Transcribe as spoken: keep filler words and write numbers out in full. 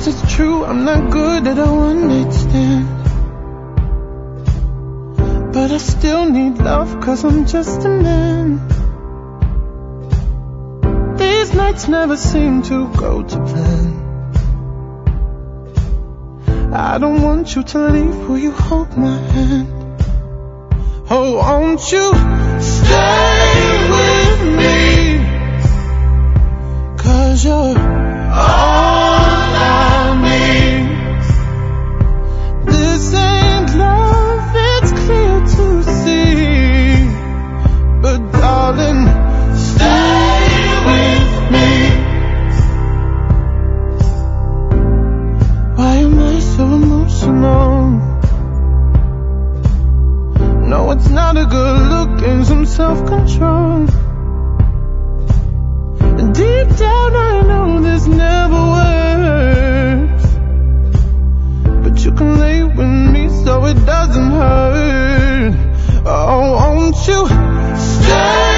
Yes, it's true, I'm not good at a one-night stand, but I still need love, cause I'm just a man. These nights never seem to go to plan. I don't want you to leave, will you hold my hand? Oh, won't you stay with me? Cause you're all I need. This ain't love, it's clear to see, but darling, stay with me. Why am I so emotional? No, it's not a good look and some self-control. Deep down I know this never works, but you can lay with me so it doesn't hurt. Oh, won't you stay?